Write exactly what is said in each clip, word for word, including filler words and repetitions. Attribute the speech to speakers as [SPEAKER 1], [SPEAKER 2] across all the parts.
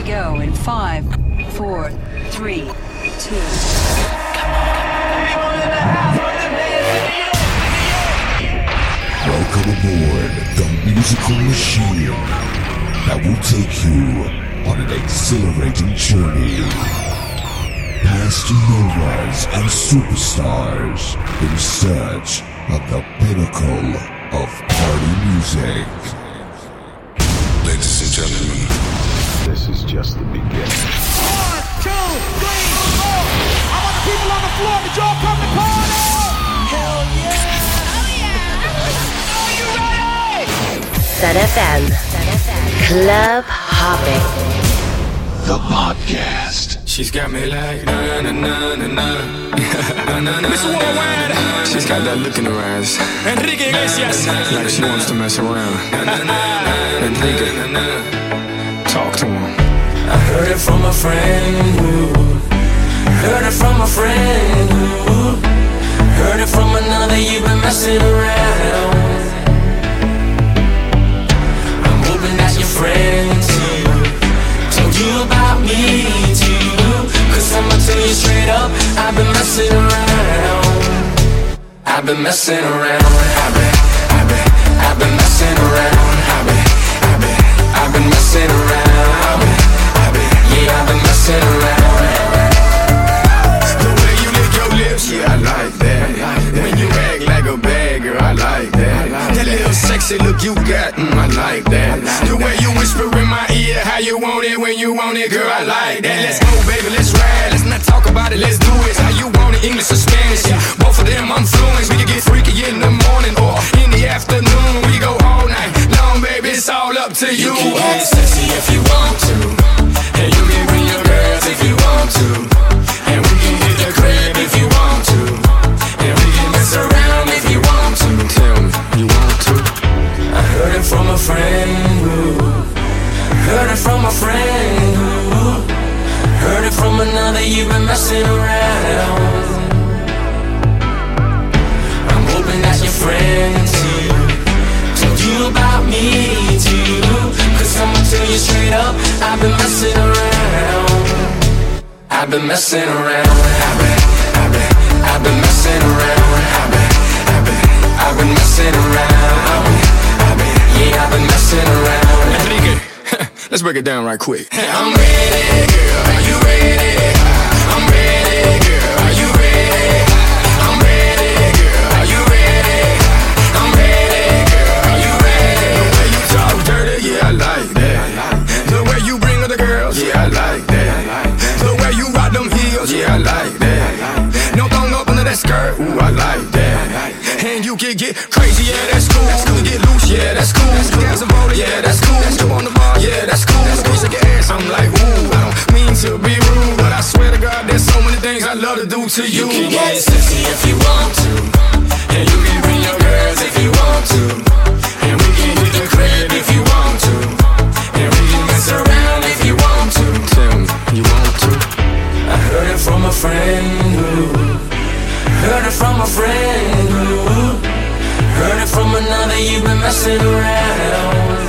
[SPEAKER 1] go in five, four, three, two.
[SPEAKER 2] Welcome aboard the musical machine that will take you on an exhilarating journey past novas and superstars in search of the pinnacle of party music.
[SPEAKER 3] Ladies and gentlemen,
[SPEAKER 4] this is just the beginning.
[SPEAKER 5] One, two, three, four. I want the people on the floor to y'all come to party. Hell yeah! Oh yeah! Are you ready?
[SPEAKER 6] Sun F M. Club Hopping.
[SPEAKER 2] The podcast.
[SPEAKER 7] She's got me like na na na na na na na na. Miss Worldwide. She's got that look in her eyes.
[SPEAKER 5] Enrique Iglesias.
[SPEAKER 7] Like she wants to mess around. Enrique, talk to him.
[SPEAKER 8] I heard it from a friend who heard it from a friend who heard it from another. You've been messing around. I'm hoping that your friend too told you about me too. Cause I'ma tell you straight up, I've been messing around. I've been messing around. I've been, I've been, I've been messing around. I've been, I've been, I've been messing around. I've been, I've been, yeah, I've been messing around.
[SPEAKER 7] The way you lick your lips, yeah, I like that. When you act like a bad girl, I like that. That little sexy look you got, mm, I like that. The way you whisper in my ear, how you want it when you want it, girl, I like that. Let's go, baby, let's ride. Let's not talk about it, let's do it. How you want it, English or Spanish? Yeah, both of them I'm fluent. We can get freaky in the morning or in the afternoon. We go all night long, baby, it's all up to you.
[SPEAKER 8] You can get sexy if you want to, and you can bring your girls if you want to, and we can hit the crib if you want to, and we can mess around if you want to.
[SPEAKER 7] Tell me, you want to?
[SPEAKER 8] I heard it from a friend who heard it from a friend who heard it from another. You've been messing around. I'm hoping that your friend too told you about me too. Cause I'ma tell you straight up, I've been messing around. I've been messing around. I've been, I've been, I've been messing around. I've been, I've been, I've been messing around. I've been, I've been, yeah, I've been messing around.
[SPEAKER 7] Enrique, let's break it down right quick.
[SPEAKER 8] I'm ready, girl, are you ready? I'm ready, girl, are you ready? I'm ready, girl, are you ready? I'm ready, girl, are you ready?
[SPEAKER 7] The way you talk dirty, yeah, I like that. The way you bring other girls, yeah, I like that. The way you rock them heels, yeah, I like that. No thong up under that skirt, ooh, I like that. And you can get crazy, yeah, that's cool. You can get loose, yeah, that's cool. You got some roller, yeah, that's cool. You on the bar, yeah, that's cool. You shake your ass, I'm like, ooh, I don't mean to be rude, but I swear to God, there's so many things I love to do to you.
[SPEAKER 8] You can get sexy if you want to, and you can bring your girls if you want to, and we can hit the crib if you want to, and we can mess around if you want to.
[SPEAKER 7] Tell me, you want to?
[SPEAKER 8] I heard it from a friend who heard it from a friend who heard it from another. You've been messing around.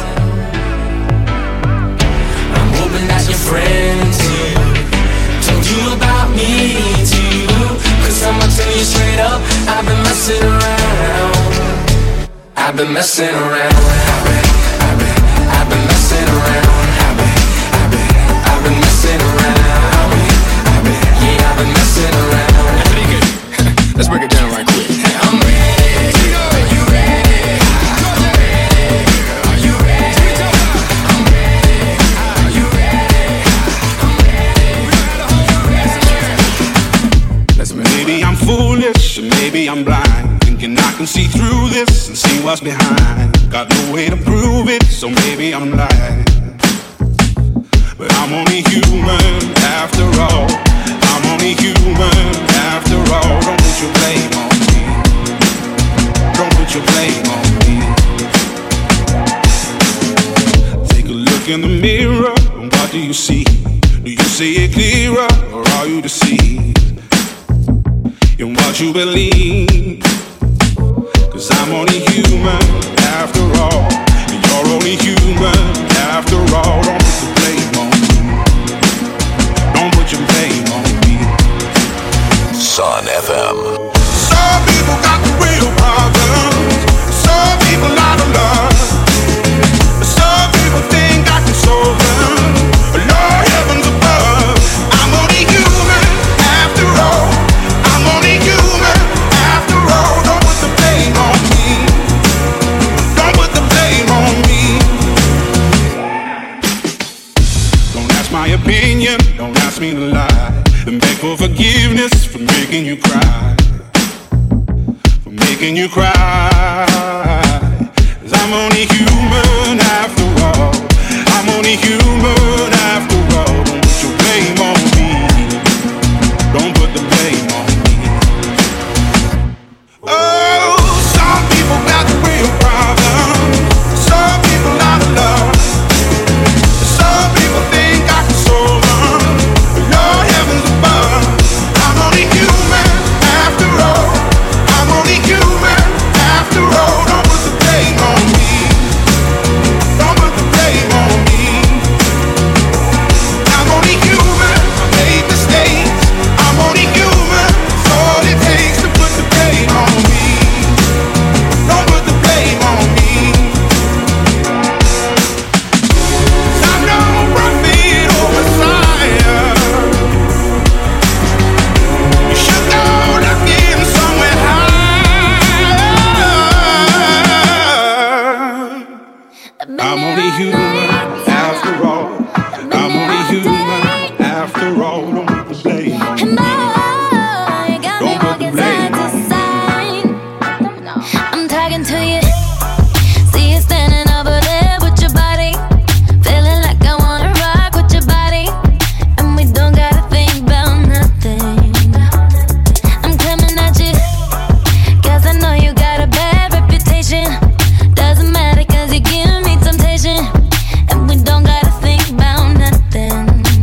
[SPEAKER 8] I'm hoping that your friend too told you about me too. Cause I'ma tell you straight up, I've been messing around. I've been messing around. I've been, I've been, I've been messing around. I've been, I've been, I've been messing around. I've been, I've been, yeah, I've been messing around.
[SPEAKER 7] Enrique, let's break it down right quick.
[SPEAKER 8] I'm ready, are you ready? I'm ready, are you ready? I'm ready, are you ready? I'm ready, are you ready?
[SPEAKER 7] Let's make
[SPEAKER 9] Maybe I'm foolish, or maybe I'm blind, thinking I can see through this and see what's behind. Got no way to prove it, so maybe I'm lying. But I'm only human after all. I'm only human after all. Don't put your blame on me. Don't put your blame on me. Take a look in the mirror, and what do you see? Do you see it clearer, or are you deceived in what you believe? Cause I'm only human after all, and you're only human after all. Don't put the blame on me. That's my opinion, don't ask me to lie. And beg for forgiveness for making you cry. For making you cry. Cause I'm only human after all. I'm only human after all. Don't put your blame on me. Don't put the blame on me. Oh, some people got the real problem. Some people out of love. Some people think I can solve them. Lord heavens above. I'm only human after all. I'm only human after all. Don't put the blame on me. Don't put the blame on me. I'm only human. I made mistakes. I'm only human. It's all it takes to put the blame on me. Don't put the blame on me. 'Cause I'm no prophet or Messiah. You should go looking somewhere higher. I'm only human after all. I'm only human after all. Don't put the blame on me. Don't put the blame on me.
[SPEAKER 3] I'm talking to you. See you standing over there with your body. Feeling like I wanna rock with your body. And we don't gotta think about nothing. I'm coming at you. Cause I know you got a bad reputation. Doesn't matter cause you give me temptation. And we don't gotta think about nothing.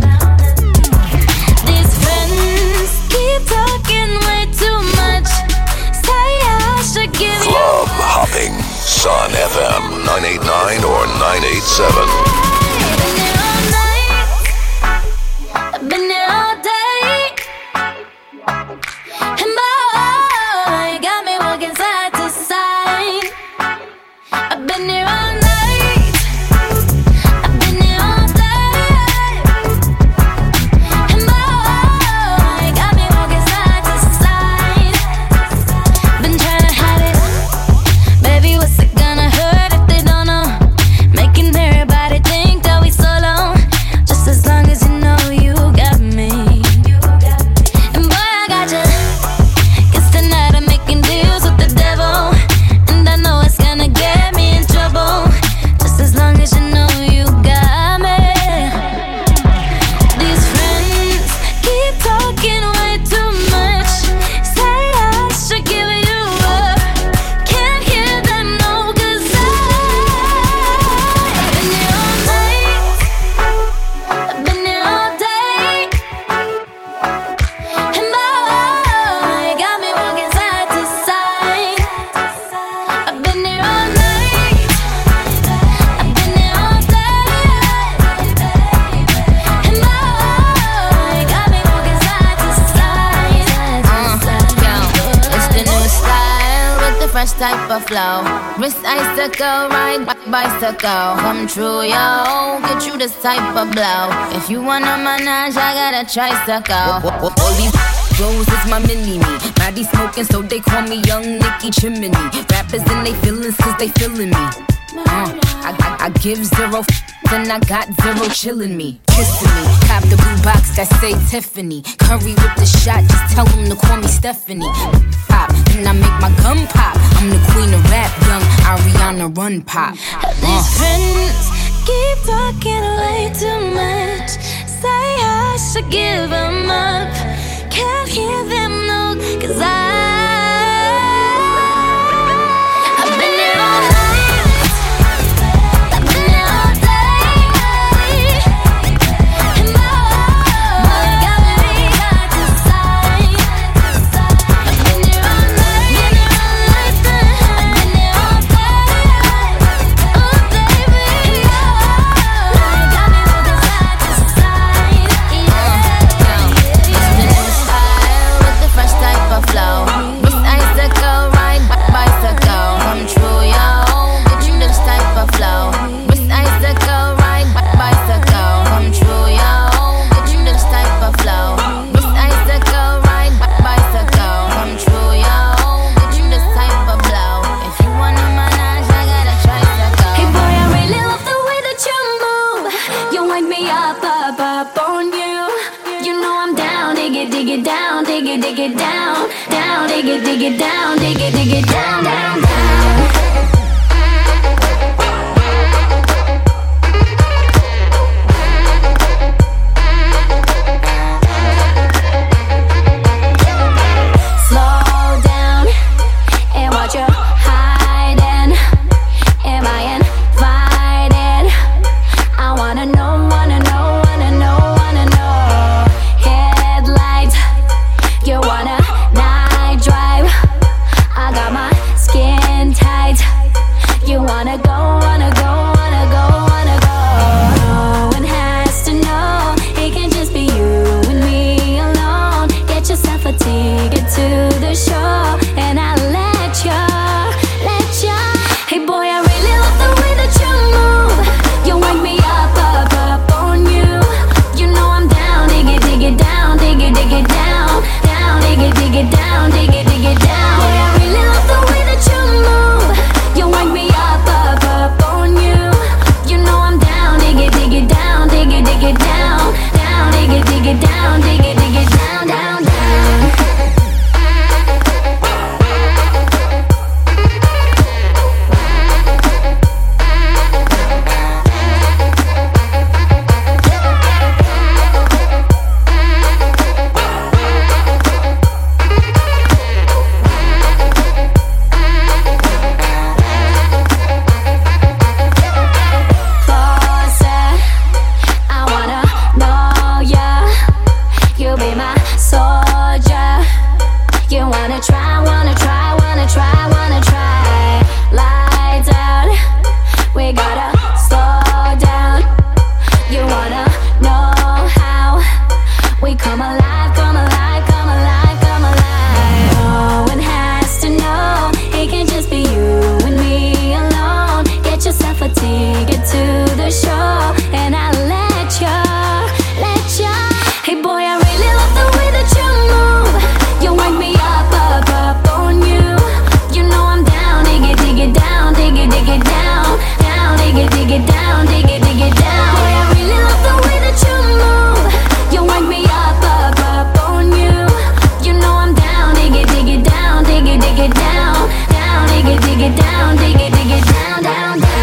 [SPEAKER 3] These friends keep talking way too much. Say I should give you
[SPEAKER 2] Club hopping. Sun F M nine eighty-nine or nine eighty-seven.
[SPEAKER 3] I've been there all night. I've been there all day. And boy, you got me walking side to side. I've been there all night. I've been there all day. And boy, you got me walking side to side. Been trying to hide it. Baby, what's it gonna hurt if they don't know? Making everybody think that we solo. Just as long as you know you got me. And boy, I got you. 'Cause tonight I'm making deals with the devil. And I know it's gonna get me in trouble. Just as long as you know you got me. These friends keep talking way too much. Say I should give you up. Can't hear them no, 'cause I've been there all night. I've been there all day. And boy, you got me walking side to side. I've been there all night. I've been there all day. And boy, you got me walking side to side. Uh, yo, it's the new style with the fresh type of flow. Wrist icicle, ride b- bicycle. Come true, yo. Get you this type of blow. If you wanna manage, I got a tricycle. All these Rose is my mini-me. Maddie smoking, so they call me Young Nicky Chimney. Rappers and they feelings, cause they feeling me. Uh, I, I, I give zero f- and I got zero chillin' me. Kissing me, cop the blue box that say Tiffany. Curry with the shot, just tell them to call me Stephanie. Pop, then I make my gun pop. I'm the queen of rap, young Ariana Run Pop. These friends keep talking way too much. Say I should give them up. Can't hear them no, 'cause I I've been there all night. I've been there all day. And boy, you got me side to side. I've been there all night. I've been there all day. Oh baby, you got me walking side to side. Yeah. It's the new style with the fresh type of flow. Wrist icicle, ride b- bicycle. Come true, yo. Get you this type of flow. Wrist icicle, ride b- bicycle. Come true, yo. Get you this type of flow. Wrist icicle, ride b- bicycle. Come true, yo. Get you this type of blow. If you wanna manage, I got a tricycle.
[SPEAKER 10] Hey boy, I really love the way that you move. You wind me up, up, up.
[SPEAKER 3] it, dig it down, down, dig it, dig it down, dig it, dig it down, down, down. Slow down and watch your hiding. Am I invited? I wanna know, wanna know, wanna know, wanna know. Headlights, you wanna night drive? I got my skin tight. You wanna go, wanna go, wanna go, wanna go. No one has to know. It can just be you and me alone. Get yourself a ticket to the show, and I'll let you, let you. Hey boy, I really love the way that you move. You wake me up, up, up on you. You know I'm down, dig it, dig it down, dig it, dig it down, down, dig it, dig it down, dig it, dig it down. Boy, I really love the way that you move. You wake me up, up, up on you. You know I'm down, dig it, dig it down, dig it, dig it down, down, dig it, dig it down, dig it, dig it down, down, down. Closer, I wanna know ya. You be my soldier. You wanna try, wanna try, wanna try, wanna try. Lights out, we gotta slow down. You wanna know how we come alive, come alive, come alive, come alive. No one has to know. It can just be you and me alone. Get yourself a ticket to the show, and I'll let you, let you. Hey boy, I really love the way that you move. You wake me up, up, up on you. You know I'm down, dig it, dig it down, dig it, dig it down, down, dig it, dig it down, dig it, dig it down. Boy, I really love the way that you move. You wake me up, up, up on you. You know I'm down, dig it, dig it down, dig it, dig it down, down, dig it, dig it down, dig it, dig it down, down, down.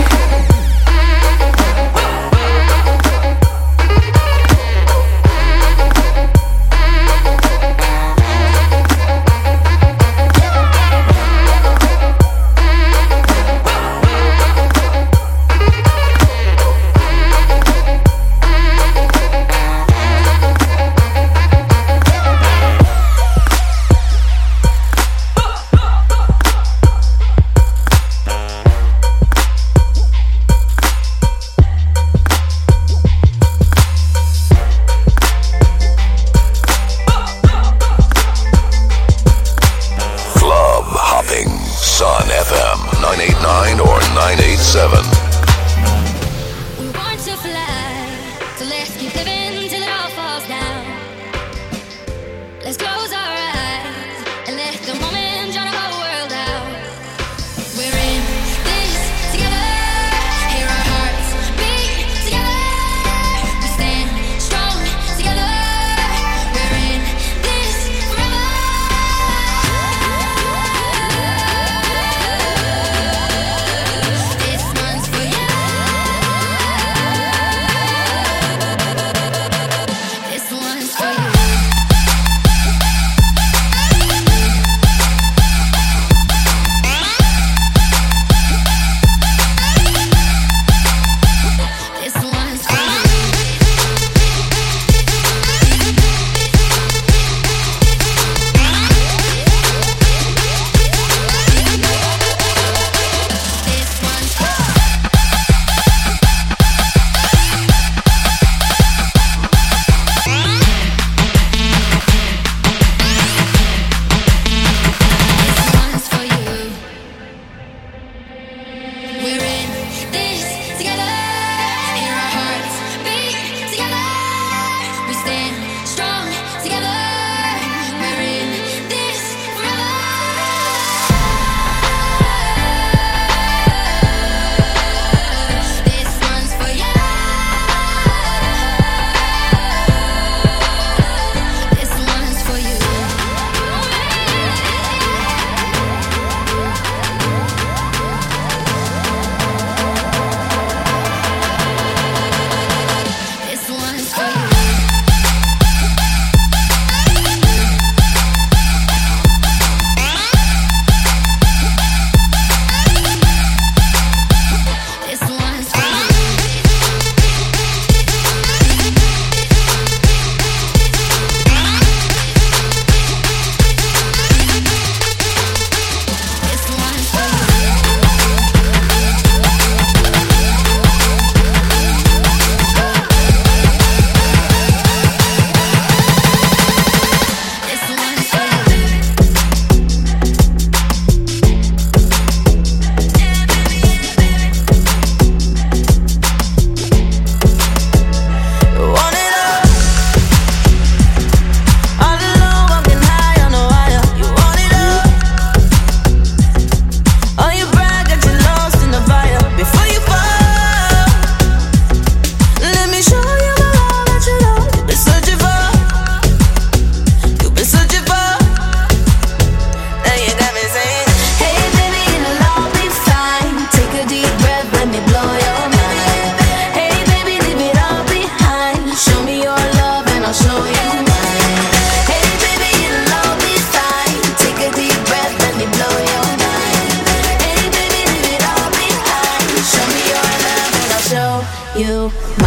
[SPEAKER 2] Club hopping. Sun F M nine eighty-nine or nine eighty-seven.
[SPEAKER 3] We want to fly, so let's keep living till it all falls down. Let's close our eyes and let the moment drown the whole world out. We're in this together, hear our hearts beat together. We stand strong together. We're in this forever. This one's for you.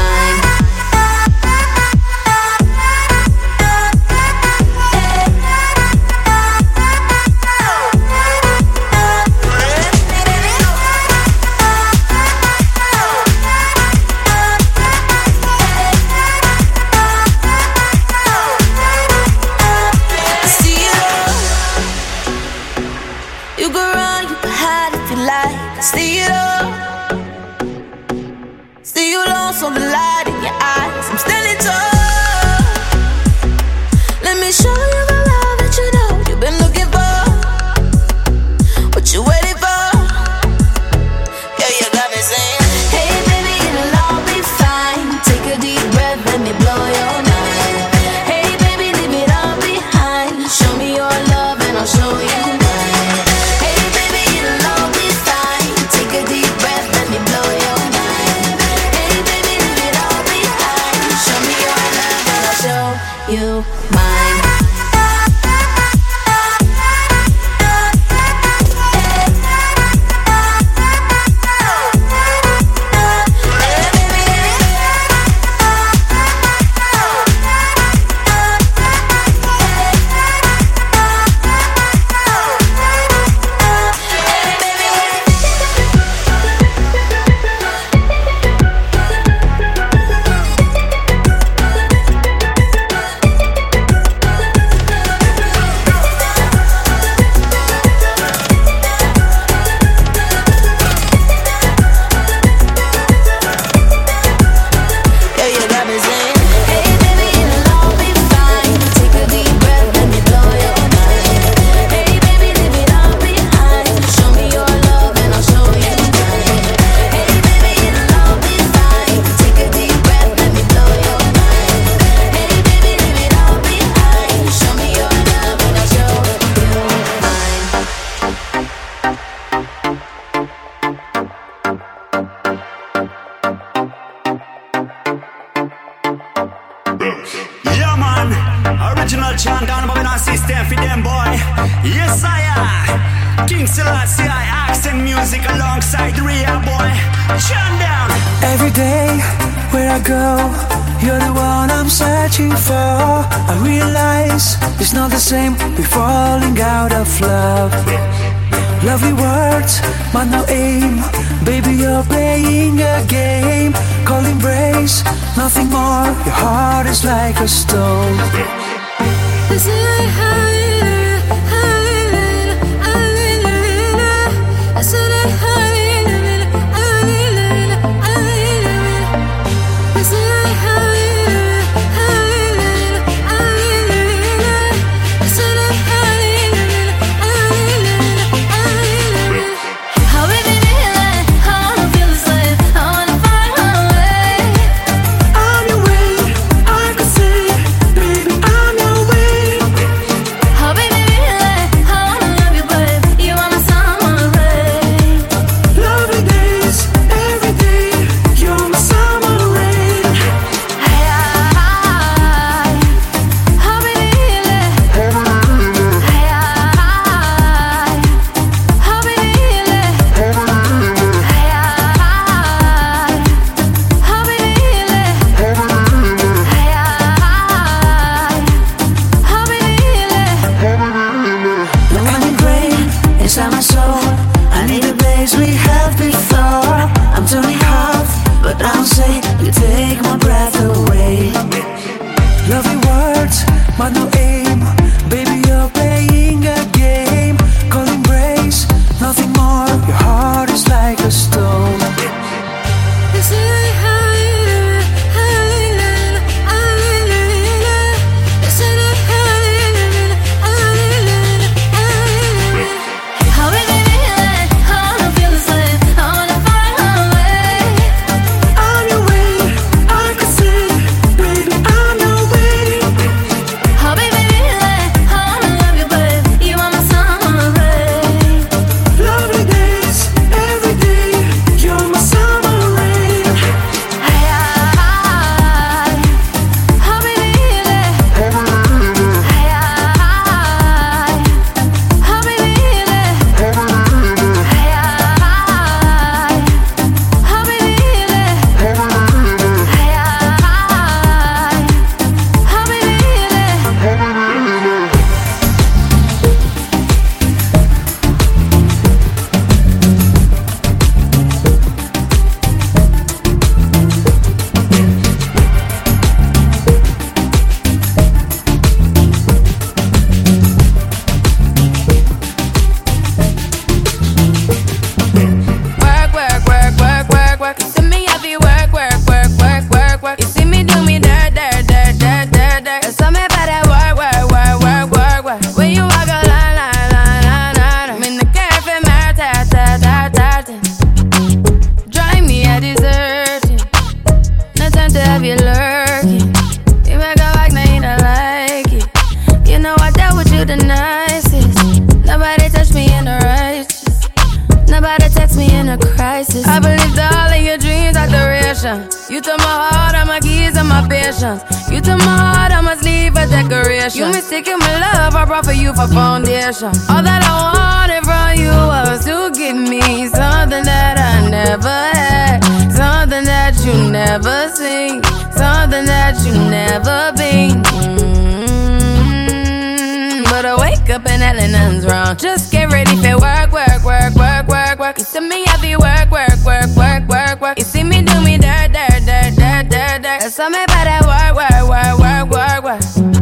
[SPEAKER 3] mine.
[SPEAKER 10] You go run, you can hide if you like. See it all. See you lost on the light in your eyes. I'm standing tall. Let me show you the love that you know you've been looking for. What you waiting for? Yeah, you got me saying, hey baby, it'll all be fine. Take a deep breath, let me blow your mind. Hey baby, leave it all behind. Show me your love and I'll show you. You mine.
[SPEAKER 11] Every day, where I go, you're the one I'm searching for. I realize it's not the same, we're falling out of love. Lovely words, but no aim. Baby, you're playing a game. Cold embrace, nothing more. Your heart is like a stone.
[SPEAKER 10] You took my heart, all my keys, and my patience. You took my heart, I must leave a decoration. You mistaken my love, I brought for you for foundation. All that I wanted from you was to give me something that I never had, something that you never seen, something that you never been. Mm-hmm. But I wake up and hell nothing's wrong. Just get ready for work, work, work, work, work, work. You see me happy work, work, work, work, work, work. You see me do me dirt, dirt, dirt, dirt, dirt, dirt. There's something about that work, work, work, work, work, work.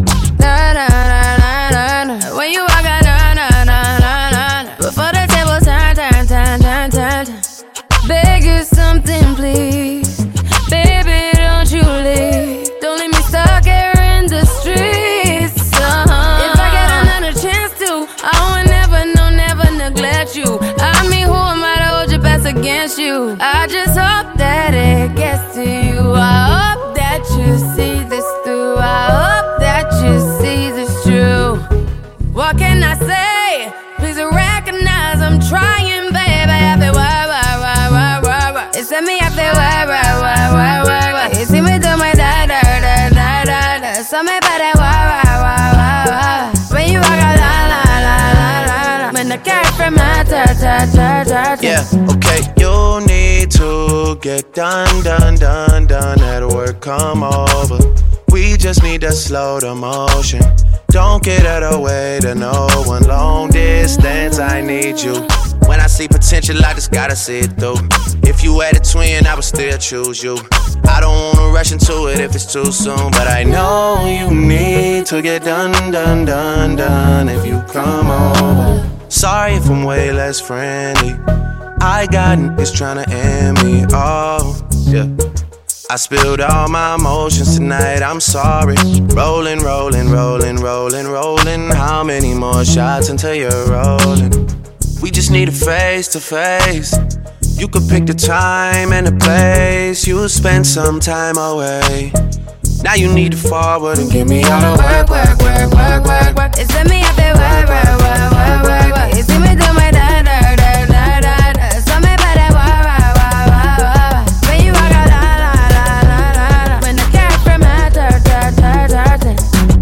[SPEAKER 10] Na na na na na na. When you walk out, na na na na na. Before the table turn, turn, turn, turn, turn, turn. Beg you something, please, baby, don't you leave. Don't leave me stuck here in the streets. Uh-huh. If I get another chance to, I would never, no, never neglect you. I mean, who am I to hold your best against you? I just hope that it gets to you. I hope that you see this through. I hope that you see this true. What can I say? Please recognize I'm trying, baby. I feel why, why, why, why, why, why. It's me, I feel why, why, why, why, why, why. You see me do my da, da, da, da, da, da. Something about that why, why, why, why, why. When you walk out, la, la, la, la, la, la. When the cat from my ta, ta, ta, ta, ta.
[SPEAKER 12] Yeah, okay, you need to get done, done, done, done. At work, come over. We just need to slow the motion. Don't get out of the way to no one. Long distance, I need you. When I see potential, I just gotta see it through. If you had a twin, I would still choose you. I don't wanna rush into it if it's too soon, but I know you need to get done, done, done, done if you come over. Sorry if I'm way less friendly. I got niggas tryna end me, oh, yeah. I spilled all my emotions tonight, I'm sorry. Rolling, rolling, rolling, rolling, rolling. How many more shots until you're rolling? We just need a face to face. You could pick the time and the place. You'll spend some time away. Now you need to forward and give me all the work, work, work, work, work, work.
[SPEAKER 10] It's me up there, work, work, work, work, work, work. You see me do my da, da, da, da, da, da. Something about that work, work, work, work, work. When you walk out, la, la, la, la, la, la. When the cat from my da, da, da, da, da.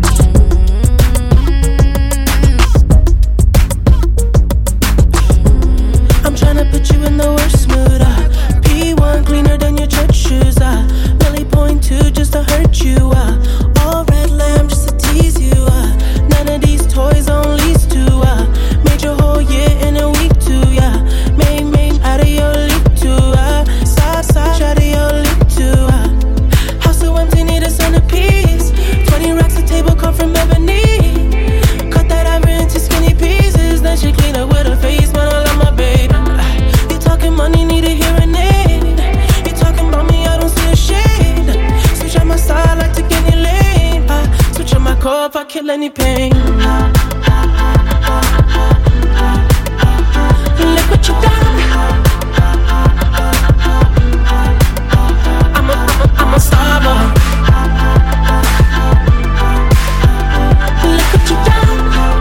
[SPEAKER 11] I'm tryna put you in the worst mood, uh. P one cleaner than your church shoes, uh. Really point two just to hurt you, uh. All red lamb just to tease you, uh. None of these toys on lease to, uh. Made your whole year in a week too, yeah. Made, made out of your league too, uh. Side, side, out of your league too, uh. House so empty, need a centerpiece. Twenty racks a table come from ebony. Cut that ivory into skinny pieces. Then she clean up with her face, man, I love my baby. You talking money, need a hearing aid. You talking about me, I don't see a shade. Switch on my side, like to get any lane. I switch on my core if I kill any pain. Look what you done. I'm a, I'm a, I'm a star boy. Look what you done.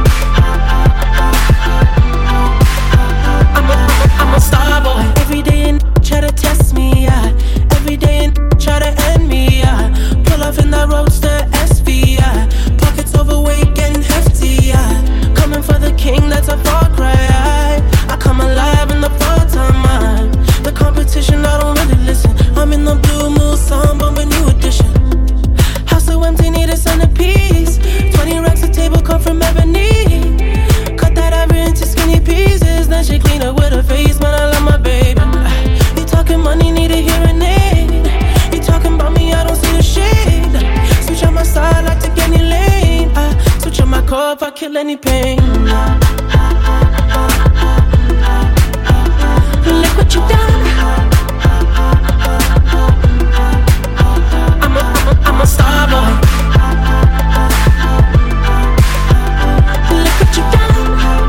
[SPEAKER 11] I'm a, I'm a, I'm a star boy. Every day and try to test me, yeah. Every day and try to end me, yeah. Pull off in that roadster S V, yeah. Pockets overweight, getting hefty, yeah. Coming for the king, that's a far cry. I come alive in the fall time, man. The competition, I don't really listen. I'm in the blue moon, song, bumping new edition. House so empty, need a centerpiece. Twenty racks a table come from ebony. Cut that ivory into skinny pieces. Then she clean up with her face, man, I love my baby. You talking money, need a hearing aid. You talking about me, I don't see the shade. Switch on my side, like to any lane. I switch on my core if I kill any pain. Look what you done. I'm a, I'm a, I'm a star boy. Look what you done.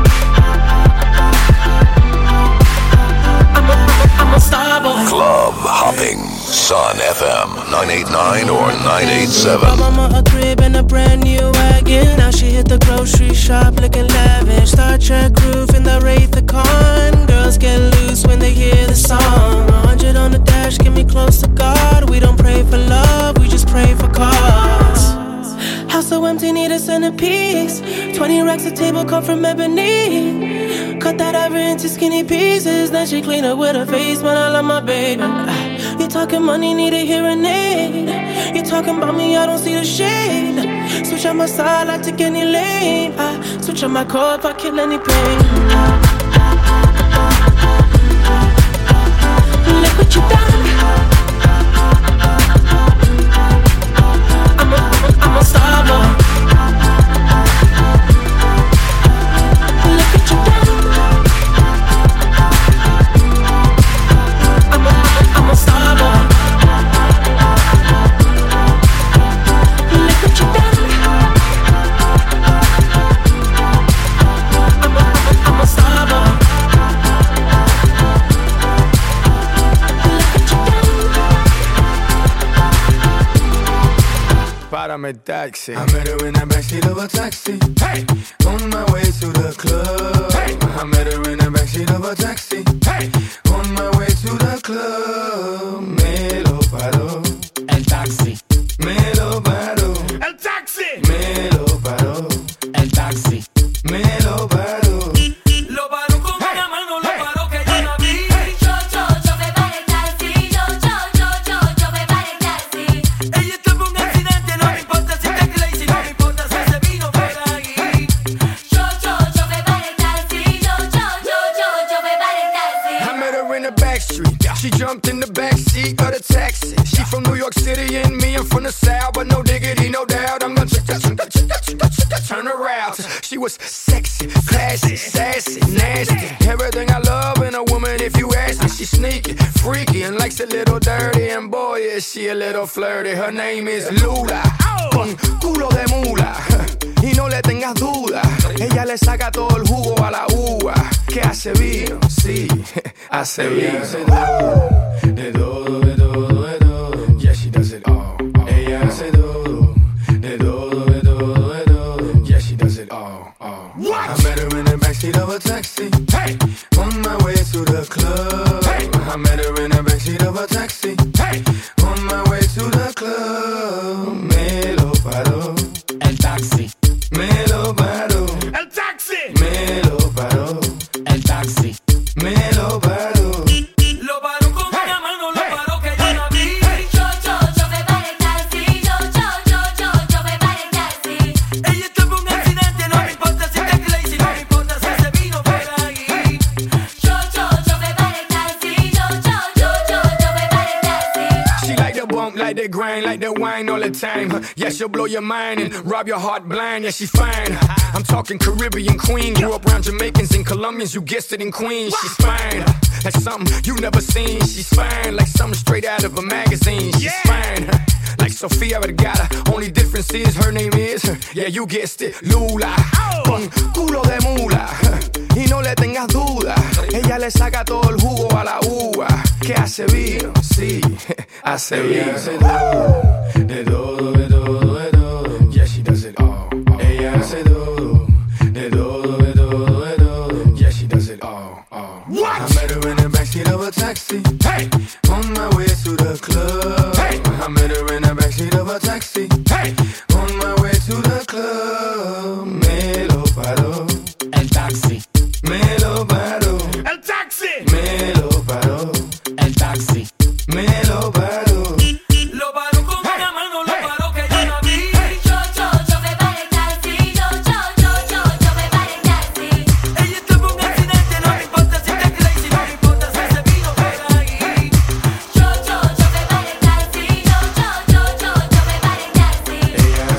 [SPEAKER 11] I'm a, I'm a, I'm a star boy.
[SPEAKER 2] Club hopping, Sun F M nine eighty-nine or nine eighty-seven.
[SPEAKER 11] My mama a crib and a brand new wagon. Now she hit the grocery shop looking lavish. Star Trek roof in the Wraith the Con. Girls get loose when they hear the song. one hundred
[SPEAKER 13] it on the dash, get me close to God. We don't pray for love, we just pray for cause. House so empty, need a centerpiece. Twenty racks of table cut from ebony. Cut that ivory into skinny pieces. Then she clean up with her face, man, I love my baby. You talking money, need a hearing aid. You talking about me, I don't see the shade. Switch on my side, I take any lane. I switch on my core if I kill any pain. Look what you done. I'm a, I'm a star boy. Look what you done. I'm a, I'm a star boy. Look what you done. I'm a, I'm a star boy.
[SPEAKER 7] Párame taxi. I met her in the backseat of a taxi. Hey, on my way to the club. Hey, I met her in the backseat of a taxi. Hey, on my way to the club. Me lo paró
[SPEAKER 8] el taxi.
[SPEAKER 7] Me lo paró
[SPEAKER 5] el taxi.
[SPEAKER 7] Me lo paró
[SPEAKER 8] el taxi.
[SPEAKER 7] Me lo paró.
[SPEAKER 8] Lo paró con una mano, lo paró que yo la vi.
[SPEAKER 3] Yo, yo, yo me paré el taxi. Yo, yo, yo, yo, yo me paré el taxi.
[SPEAKER 8] Ella tuvo un accidente, no me importa si está crazy, no me importa si se vino por ahí.
[SPEAKER 3] Yo, yo, yo me paré el taxi. Yo, yo, yo, yo, yo me paré el taxi.
[SPEAKER 7] I met her in the back street. She jumped in the back seat of the taxi. She from New York City and me, I'm from the South, but no diggity, no doubt. I'm gonna turn her out. She was sexy, classy, sassy, nasty. Everything I love in a woman, if you ask me. She's sneaky, freaky, and likes a little dirty. And boy, is she a little flirty. Her name is Lula, con culo de mula. Y no le tengas duda, ella le saca todo el jugo a la uva. Que hace vino, sí, hace vino. De todo, de todo, de todo. Yeah, she does it all. all. Ella hace todo, de todo, de todo, de todo. Yeah, she does it all. all. What? I met her in the backseat of a taxi. Hey, on my way to the club. Hey, I met her in the backseat of a taxi. Hey, on my way to the club. Me lo paró
[SPEAKER 8] el taxi.
[SPEAKER 7] Me lo paró
[SPEAKER 5] el taxi.
[SPEAKER 7] Me lo paró
[SPEAKER 8] el taxi.
[SPEAKER 7] Me lo paró.
[SPEAKER 8] Lo paró con una mano, lo paró que yo la vi.
[SPEAKER 3] Yo, yo, yo me paré el taxi. Yo, yo, yo, yo, yo me paré el taxi.
[SPEAKER 8] Ella tuvo un accidente, no me importa si está crazy, no me importa si se vino por ahí.
[SPEAKER 3] Yo, yo, yo me paré el taxi. Yo, yo, yo, yo, yo me paré el taxi.
[SPEAKER 7] She like the bump, like the grind, like the wine all the time. Yeah, she'll blow your mind and rob your heart blind. Yeah, she's fine. I'm talking Caribbean queen. Grew up around Jamaicans and Colombians, you guessed it, in Queens. She's fine, like something you never seen. She's fine, like something straight out of a magazine. She's fine, like Sofia Vergara. Only difference is her name is, yeah, you guessed it, Lula. Con culo de mula. Y no le tengas duda, ella le saca todo el jugo a la uva. Que hace vino, sí, hace vino. Hace todo, de todo, de todo, de todo. Yeah, she does it all. all. Ella hace todo, de todo, de todo, de todo. Yeah, she does it all. all. What? I met her in the backseat of a taxi. Hey, on my way to the club. Hey, I met her in the backseat of a taxi. Hey, on my way to the club. Me lo paró
[SPEAKER 8] el taxi.
[SPEAKER 7] Me lo paró
[SPEAKER 5] el taxi.
[SPEAKER 7] Me lo paró
[SPEAKER 8] el taxi.
[SPEAKER 7] Me lo paró.
[SPEAKER 8] Lo paró con una mano, lo paró que yo la vi.
[SPEAKER 3] Yo, yo, yo me paré el taxi. Yo, yo, yo, yo, yo me paré el taxi.
[SPEAKER 8] Ella tuvo un accidente, no me importa si está crazy, no me importa si se vino por ahí.
[SPEAKER 3] Yo, yo, yo me paré el taxi. Yo, yo, yo, yo, yo me paré el taxi.
[SPEAKER 7] Ella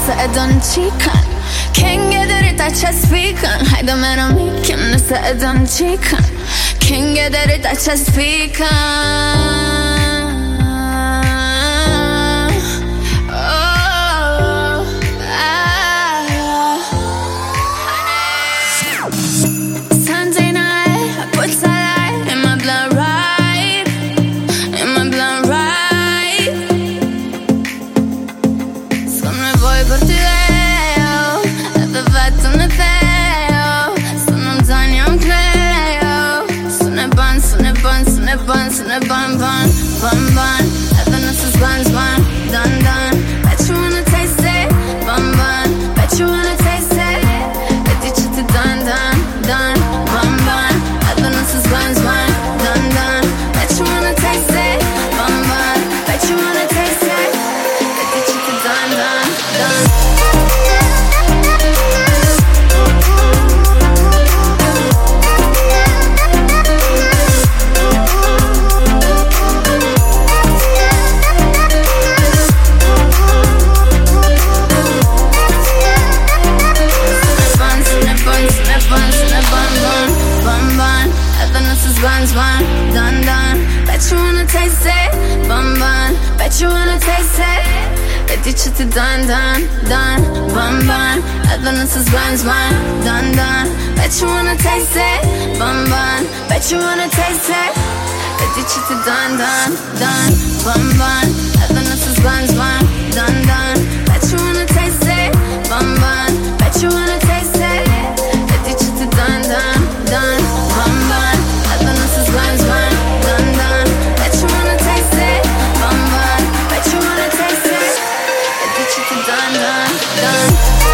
[SPEAKER 3] så är den chikan. King är det där chestpikan. Hejda med dem micken, nu så är den chikan. King är det där chestpikan. Bun, bun, bun, bun. Happiness is buns, bun, done, done. Bet you wanna taste it, bun, bun. Bet you wanna taste it. Bet you chit it done, done, done. Bun, bun. Happiness is buns, bun, done, done. Bet you wanna taste it, bun, bun. Bet you wanna taste it. Bet you chit it done, done, done. Buns, bun, done, done. Bet you wanna taste it, bun, bun. Bet you wanna taste it. Bet you chit it done, done, done. Bun, bun. Happiness is buns, bun, done, done. Bet you wanna taste it, bun, bun. Bet you wanna taste it. Bet you chit it done, done, done. Bun, bun. Happiness is buns, bun, done, done. Bet you wanna taste it, bun, bun. Bet you wanna taste it. Bet you chit it done, done, done. Bun, bun. Happiness is buns, bun, done, done. Bet you wanna taste it, bun, bun. Bet you wanna taste it. Bet you chit it done, done, done.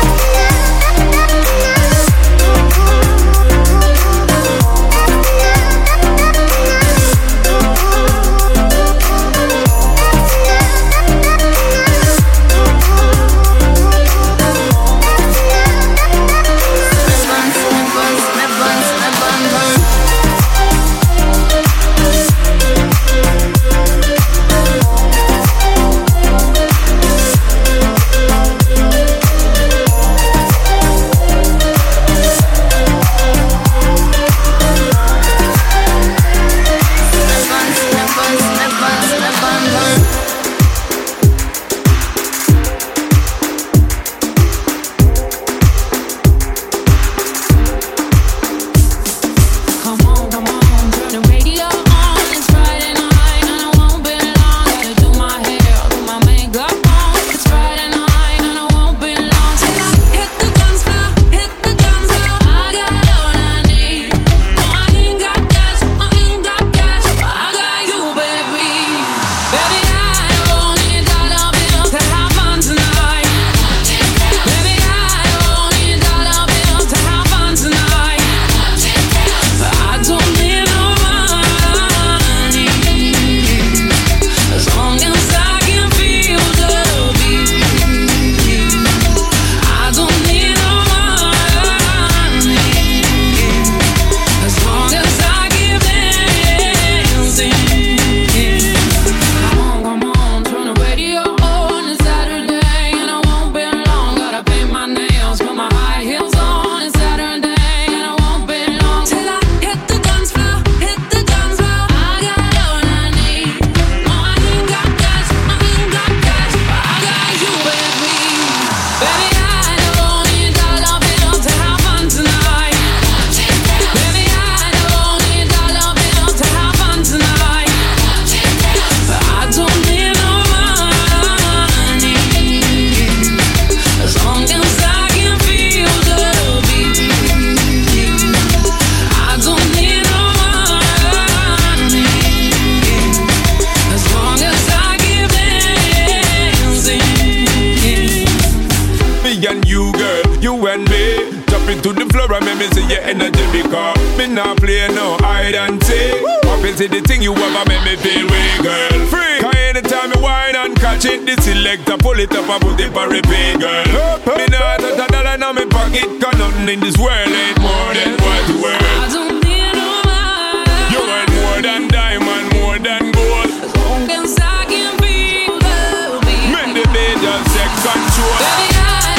[SPEAKER 14] See the thing you ever make me feel way, girl. Free. Cause anytime you whine and catch it, the selector pull it up and put it for repeat, girl. Me not touch a dollar in my pocket, cause nothing in this world ain't more than what you worth.
[SPEAKER 3] I don't need no money.
[SPEAKER 14] You want more than diamond, more than gold.
[SPEAKER 3] As long as I can feel the beat.
[SPEAKER 14] Make the day just take control.
[SPEAKER 3] Baby, I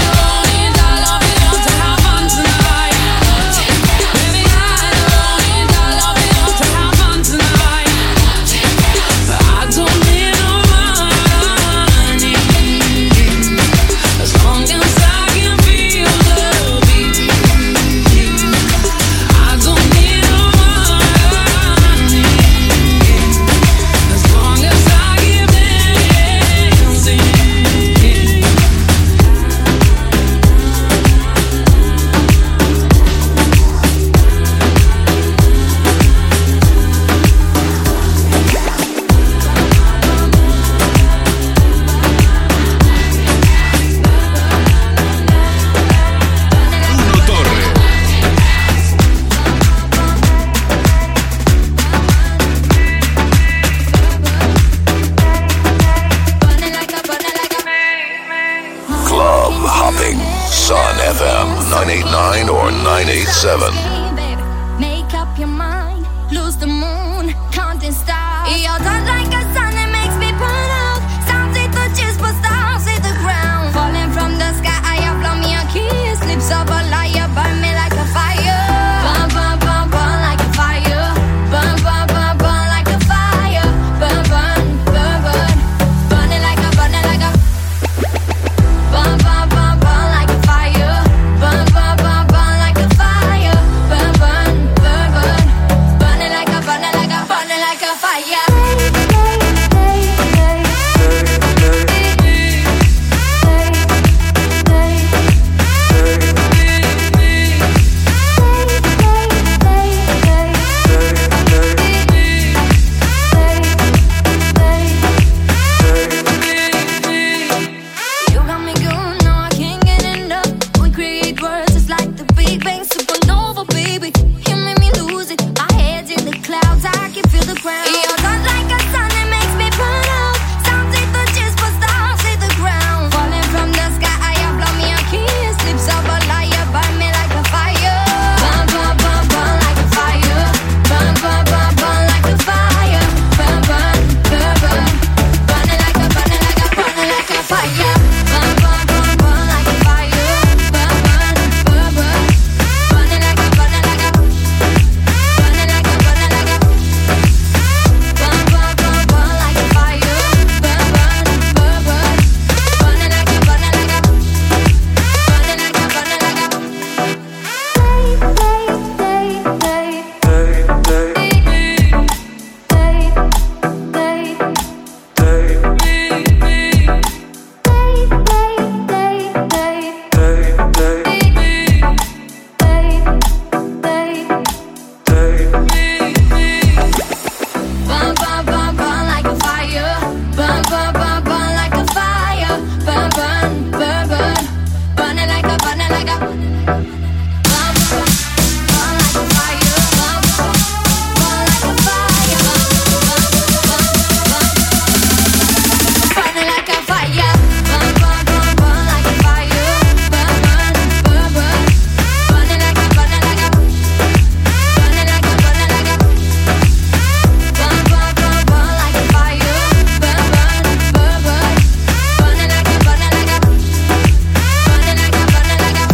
[SPEAKER 2] Hopping, Sun F M nine eighty-nine or nine eighty-seven.
[SPEAKER 3] Make up your mind, lose the moon, counting stars. You're not like a sun that makes me burn out. Sounds it touches, but stars hit the ground. Falling from the sky, I blow me a kiss. Lips of a liar, burn me like a fire. Burn, burn, burn, burn like a fire. Burn, burn, burn, burn like a fire. Burn, burn, burn, burn. Burn it like a, burn it like a. Burn, burn, burn, burn like a fire. Burn, burn, burn, burn like a fire. Burn, burn, burn, burn. Burn it like a, burn it like a, burn it like a fire. You got me going, no, I can't get enough. We create words just like the Big Bang supernova, baby. You made me lose it. Our heads in the clouds, I can feel the ground. You're not like a sun that makes me burn out. Sounds it touches, but stars hit the ground. Falling from the sky, I blow me a kiss. Lips of a liar, burn me like a fire. Burn, burn, burn, burn like a fire. Burn, burn, burn, burn like a fire. Burn, burn, burn, burn. Burn it like a, burn it like a, burn it like a fire. Burn, burn, burn, burn like a fire. Burn, burn, burn, burn. Burn it like a, burn it like a. Burn it like a, burn it like a. Burn, burn, burn, burn like a fire. Burn, burn, burn, burn. Burn it like a, burn it like a. Burn it like a, burn it like a. Burn, burn, burn, burn like a fire. Burn, burn, burn, burn like a fire. Burn, burn, burn, burn. Burn it like a, burn it like a. Burn, burn, burn like a fire. Burn, burn, burn like a fire. Burn it like a fire. Burn, burn, burn, burn like a fire. Burn, burn, burn, burn. Burn it like a, burn it like a. Burn it like a, burn it like a. Burn, burn, burn, burn like a fire. Burn, burn, burn, burn. Burn it like a, burn it like a. Burn it like a, burn it like a.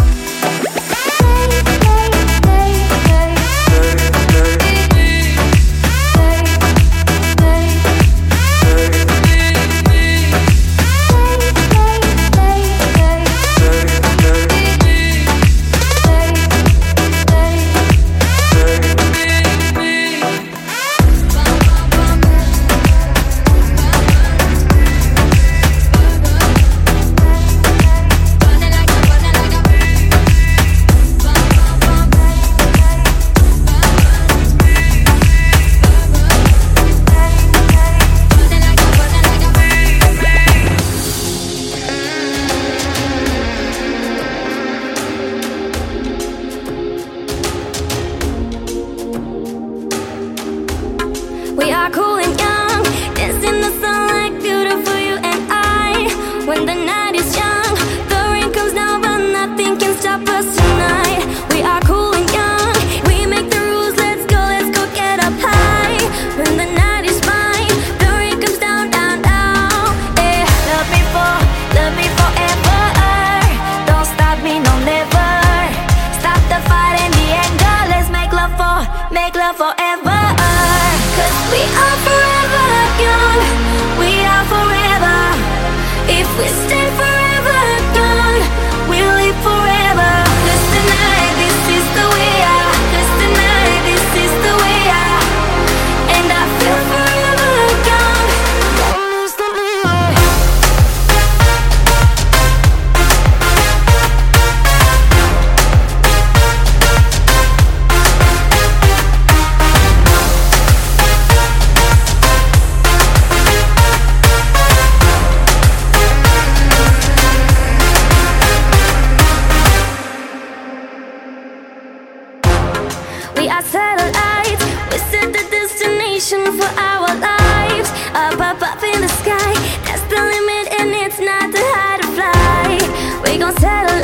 [SPEAKER 3] We are cool and young, dancing the sunlight, beautiful you and I. When the night is young, the rain comes down, but nothing can stop us tonight. We are cool and young, we make the rules, let's go, let's go get up high. When the night is mine, the rain comes down, down, down. Yeah, love me for, love me forever. Don't stop me, no never. Stop the fight and the anger, let's make love for, make love forever. Cause we are forever young, we are forever. If we stay forever young, we'll live forever. Cause tonight this is the way I, cause tonight this is the way I. And I feel forever young. It's the way. We are satellites, we set the destination for our lives. Up, up, up in the sky, that's the limit and it's not too high to fly. We gon' settle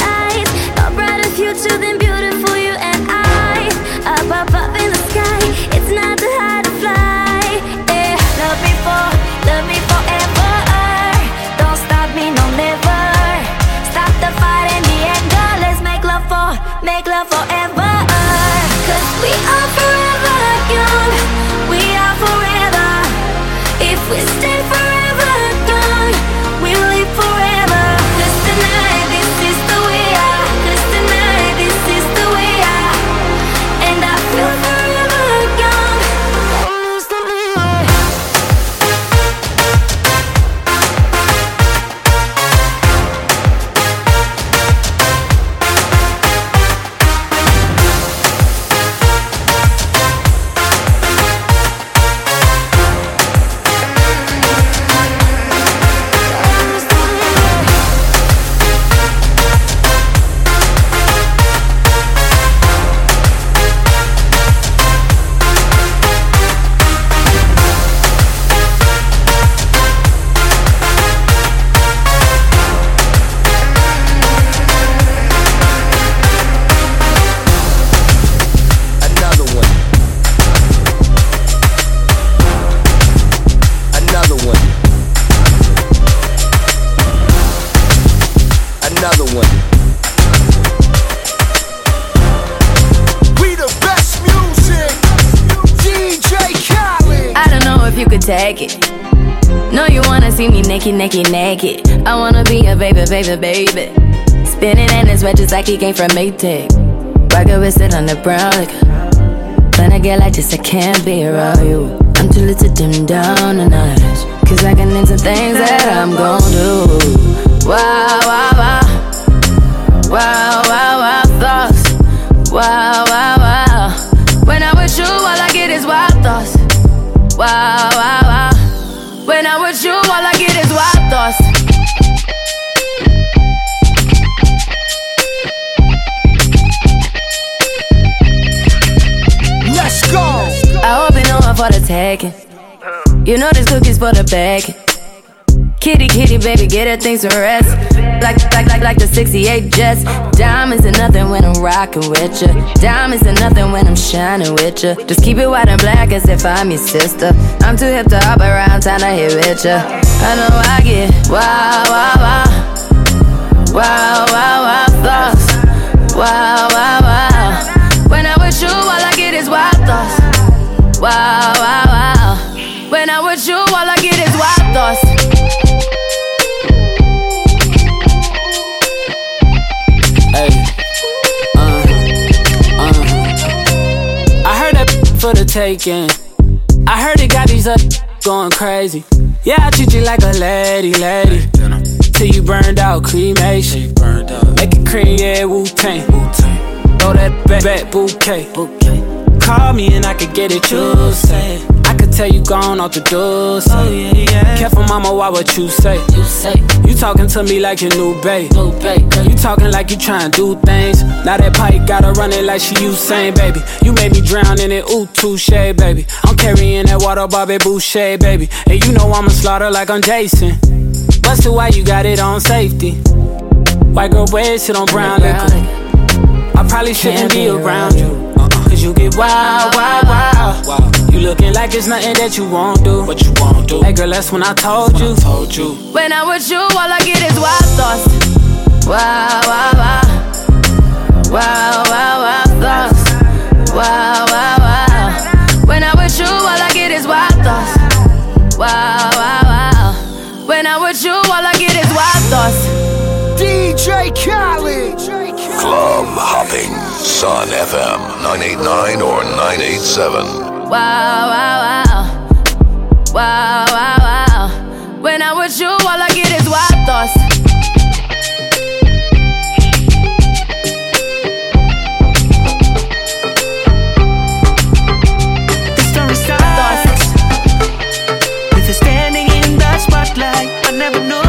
[SPEAKER 15] one.
[SPEAKER 5] We the best music. D J Khaled.
[SPEAKER 3] I don't know if you could take it. No, you wanna see me naked, naked, naked. I wanna be a baby, baby, baby. Spinning in his red just like he came from Maytag. Rocket with it on the brown liquor. When I get like this, I can't be around you. I'm too little to dim down a notch. Cause I can into things that I'm gon' do. Wow, wow, wow. Wow, wow, wow, thoughts. Wow, wow, wow. When I'm with you, all I get is wild thoughts. Wow, wow, wow. When I'm with you, all I get is wild thoughts.
[SPEAKER 5] Let's go.
[SPEAKER 3] I hope you know I'm for the taking. You know this cookie's for the bag. Kitty, kitty, baby, get her things to rest. Like, like, like, like the sixty-eight Jets. Diamonds are nothing when I'm rockin' with ya. Diamonds are nothing when I'm shining with ya. Just keep it white and black as if I'm your sister. I'm too hip to hop around, time to hit with ya. I know I get wow, wow, wow. Wow, wow, wow, thoughts. Wow, wow, wow. When I'm with you, all I get is wild thoughts. Wow, wow, wow. When I'm with you, all I get is wild thoughts.
[SPEAKER 16] Hey, uh, uh. I heard that for the taking. I heard it got these up going crazy. Yeah, I treat you like a lady, lady. Till you burned out, cremation. Make it cream, yeah, Wu-Tang. Throw that back, back bouquet. Call me and I could get it, you say. I could tell you gone off the door, say. Oh, yeah, yeah. Careful, mama, why what you say? You say you talking to me like your new babe. New babe. You talking like you trying to do things. Now that pipe gotta run it like she Usain, baby. You made me drown in it, ooh, touche, baby. I'm carrying that water, Bobby Boucher, baby. And you know I'ma slaughter like I'm Jason. Busted, why you got it on safety? White girl wear shit on brown liquor. I probably shouldn't be around you. Cause you get wild, wild, wild. You looking like it's nothing that you won't do. What you won't do. Hey girl, that's when I told you. Told you.
[SPEAKER 3] When I'm with you, all I get is wild thoughts. Wow, wow, wow. Wow, wow, wow, thoughts. Wow, wow, wow. When I'm with you, all I get is wild thoughts. Wow, wow, wow. When I'm with you, all I get is wild thoughts.
[SPEAKER 5] D J Khaled.
[SPEAKER 2] Club hopping. Sun F M nine eighty-nine or nine eighty-seven.
[SPEAKER 3] Wow, wow, wow. Wow, wow, wow. When I'm with you, all I get is wild thoughts.
[SPEAKER 11] The story starts with us standing in the spotlight. I never knew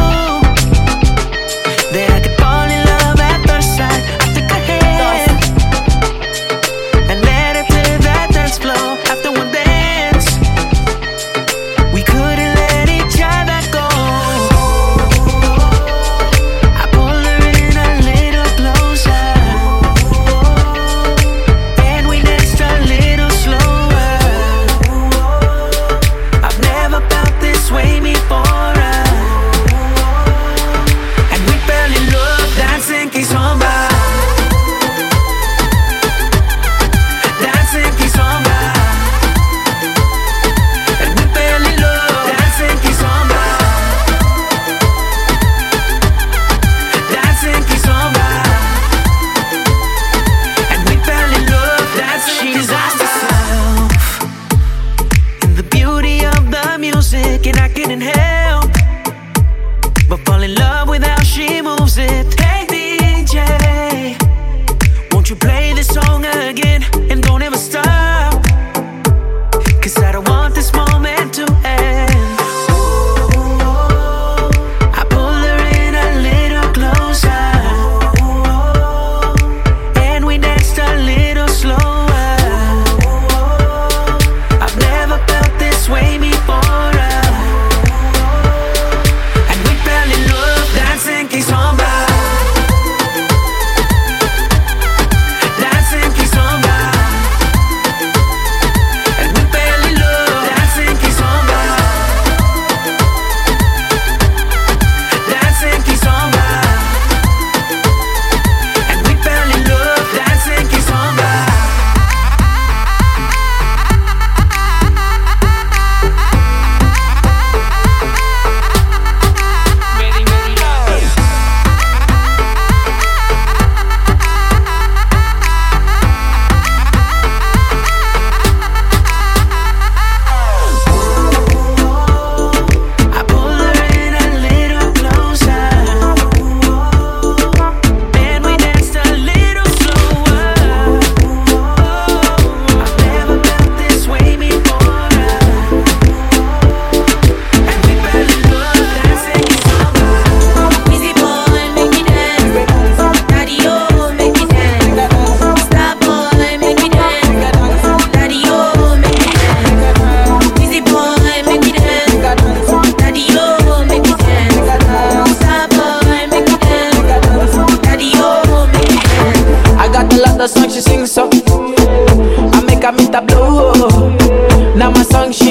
[SPEAKER 11] that I could fall in love at first sight. I took her hand and let her to that dance floor. After one dance, we couldn't let each other go.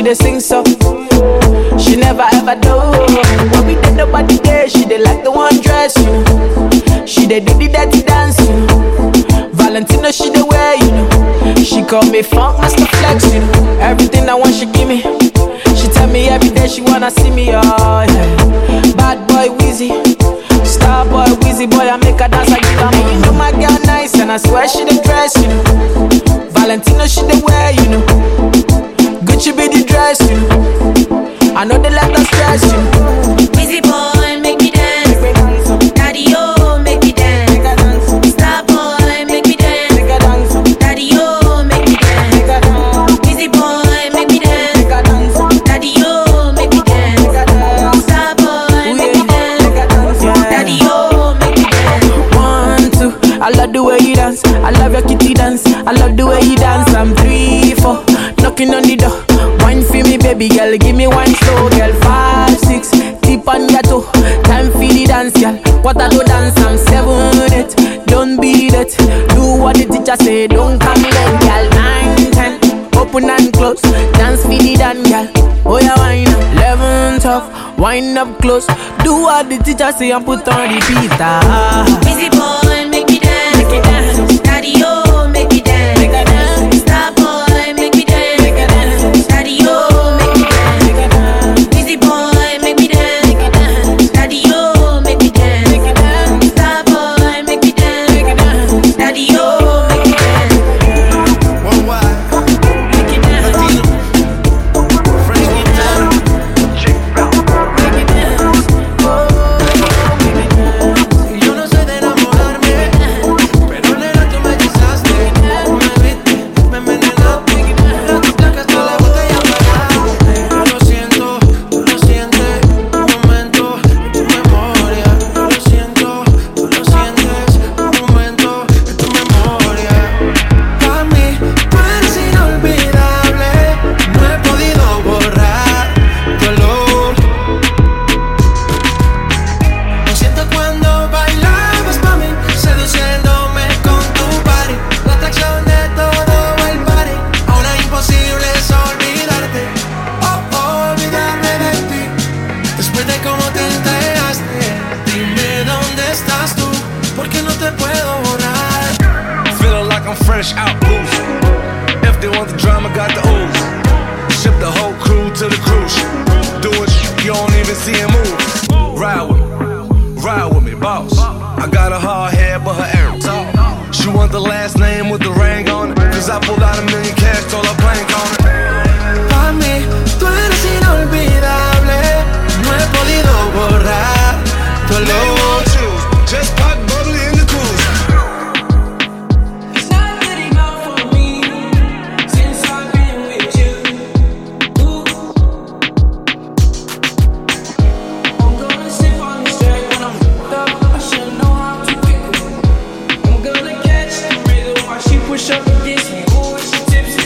[SPEAKER 13] they sing so. She never ever do. When we did nobody there, she did like the one dress, you know. She did do the dirty dance, you know. Valentino she did wear, you know. She call me Funk Master Flex, you know. Everything I want she give me. She tell me every day she wanna see me, oh yeah. Bad boy Weezy, star boy Weezy boy, I make her dance, I give her money. You know my girl nice and I swear she the dress, you know. Valentino she the wear, you know. Gucci be the dress, you know. I know they like the stress, you know.
[SPEAKER 3] Weezy boy, make me dance. Daddy oh, make me dance. Star boy, make me dance. Daddy oh, make me dance. Weezy boy, make me dance. Daddy oh, make me dance. Star boy, make me dance. Daddy oh, make me dance.
[SPEAKER 13] One, two, I love the way you dance. I love your kitty dance. I love the way you dance. I'm three, four, knocking on the door. Wine for me, baby girl, give me wine slow, girl. Five, six, tip on your toe. Time for the dance, girl. What I do dance, I'm seven, eight. Don't beat it. Do what the teacher say, don't come late, girl. Nine, ten, open and close. Dance for the dance, girl. Oh yeah, wine up. Eleven, twelve, wine up close. Do what the teacher say and put on the beat. Ah.
[SPEAKER 3] Weezy boy, make me dance. Make me dance. Daddy oh, make me dance. Make me dance. Star boy, make me dance. Make me dance. Daddy oh, make me dance. Weezy boy, make me dance. Daddy oh, make me dance. Star boy, make me dance. Daddy oh, make me dance.
[SPEAKER 7] Worldwide,
[SPEAKER 3] make it dance.
[SPEAKER 7] Latino, French Montana,
[SPEAKER 3] Make it dance.
[SPEAKER 7] yo no soy de enamorarme, pero nena tú me hechizaste, me viste, me envenenaste, era tu placa hasta la botella apagada. Yo lo siento, tú lo sientes, un momento en tu memoria. Yo lo siento, tú lo sientes, un momento en tu memoria. Pa' mí, tú eres inolvidable, no he podido borrar tu olor. Lo siento cuando bailabas pa' mí, seduciéndome con tu body. La atracción de todo el party, ahora imposible es olvidarte. Oh, oh, olvidarme de ti, después de cómo te entregaste. Dime dónde estás tú, porque no te puedo borrar.
[SPEAKER 15] Feeling like I'm fresh out booze. If they want the drama, got the ooze. Ship the whole crew to the cruise. Doing shit you don't even see him move. Ride with me, ride with me, boss. I got a hard head, but her air tall. She want the last name with the ring on it. Cause I pulled out a million cash, told her plank on it.
[SPEAKER 7] Pa' mí, tú eres inolvidable, no he podido borrar tu
[SPEAKER 15] They
[SPEAKER 7] olor.
[SPEAKER 15] won't choose, just pop bubbly in the cruise.
[SPEAKER 13] It's not good enough for me since I've been with you. I'm gonna sip on this track when I'm up. I should know how to pick 'em. I'm gonna catch the rhythm while she push up against me. Ooh, she tips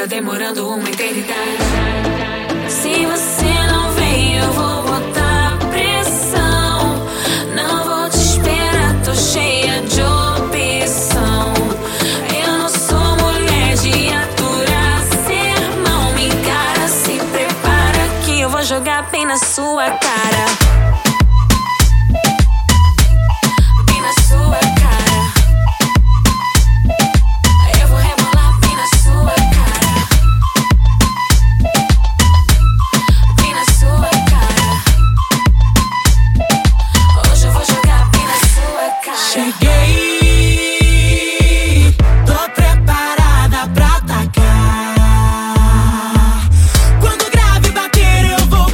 [SPEAKER 3] tá demorando uma eternidade. Se você não vem, eu vou botar pressão. Não vou te esperar, tô cheia de opção. Eu não sou mulher de aturar sermão. Me encara, se prepara que eu vou jogar bem na sua cara. Bem na sua cara. Eu vou rebolar bem na sua cara. Bem na sua cara. Hoje eu vou jogar bem na sua cara.
[SPEAKER 13] Cheguei, tô preparada pra atacar. Quando o grave bater eu vou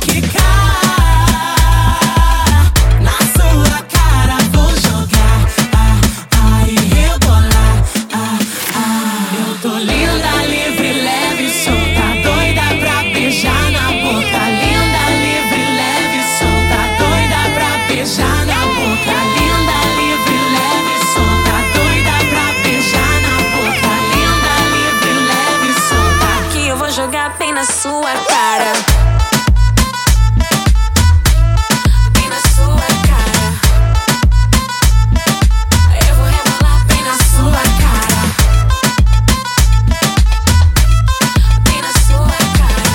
[SPEAKER 13] quicar. Na sua cara vou jogar, ah, ah, e rebolar, ah, ah. Eu tô linda, livre, leve, solta, doida pra beijar na boca. Linda, livre, leve, solta, doida pra beijar na boca. Linda, livre, leve, solta, doida pra beijar na boca. Linda, livre, leve, solta.
[SPEAKER 3] Que eu vou jogar bem na sua cara. Bem na sua cara. Eu vou rebolar bem na sua cara. Bem na sua cara.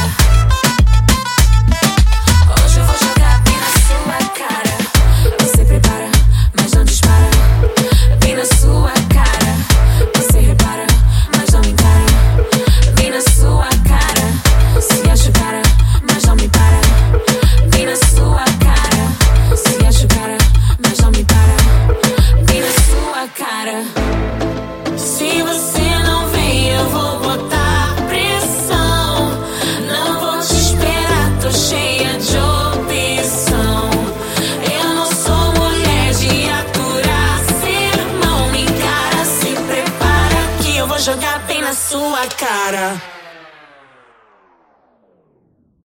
[SPEAKER 3] Hoje eu vou jogar bem na sua cara. Você prepara, mas não dispara. Bem na sua cara. Você repara, mas não encara. Bem na sua cara. Se acha o cara, mas não me para. Bem na sua cara. Se acha o cara, mas não me para. Bem na sua cara. Se você não vem, eu vou botar pressão. Não vou te esperar, tô cheia de opção. Eu não sou mulher de aturar sermão. Me encara, se prepara que eu vou jogar bem na sua cara.